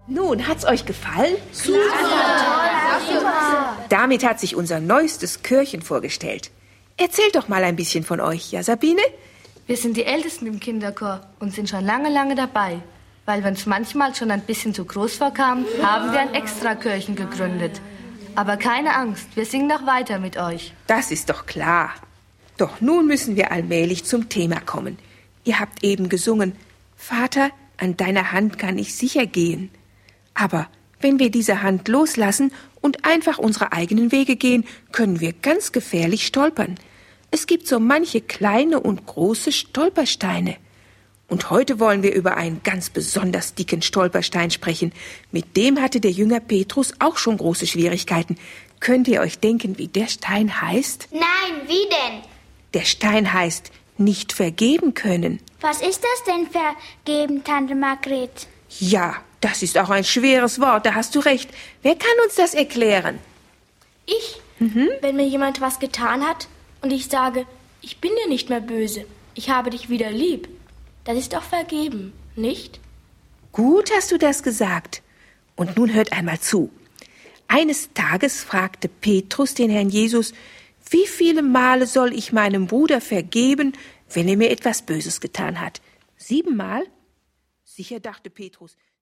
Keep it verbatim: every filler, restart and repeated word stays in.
Nun, hat's euch gefallen? Super! Super. Damit hat sich unser neuestes Chörchen vorgestellt. Erzählt doch mal ein bisschen von euch, ja, Sabine? Wir sind die Ältesten im Kinderchor und sind schon lange, lange dabei. Weil wir uns manchmal schon ein bisschen zu groß vorkamen, haben wir ein Extrachörchen gegründet. Aber keine Angst, wir singen noch weiter mit euch. Das ist doch klar. Doch nun müssen wir allmählich zum Thema kommen. Ihr habt eben gesungen, Vater, an deiner Hand kann ich sicher gehen. Aber wenn wir diese Hand loslassen und einfach unsere eigenen Wege gehen, können wir ganz gefährlich stolpern. Es gibt so manche kleine und große Stolpersteine. Und heute wollen wir über einen ganz besonders dicken Stolperstein sprechen. Mit dem hatte der Jünger Petrus auch schon große Schwierigkeiten. Könnt ihr euch denken, wie der Stein heißt? Nein, wie denn? Der Stein heißt nicht vergeben können. Was ist das denn, vergeben, Tante Margret? Ja, das ist auch ein schweres Wort, da hast du recht. Wer kann uns das erklären? Ich, Mhm. wenn mir jemand was getan hat und ich sage, ich bin dir nicht mehr böse, ich habe dich wieder lieb. Das ist doch vergeben, nicht? Gut hast du das gesagt. Und nun hört einmal zu. Eines Tages fragte Petrus den Herrn Jesus, wie viele Male soll ich meinem Bruder vergeben, wenn er mir etwas Böses getan hat? Siebenmal? Sicher, dachte Petrus.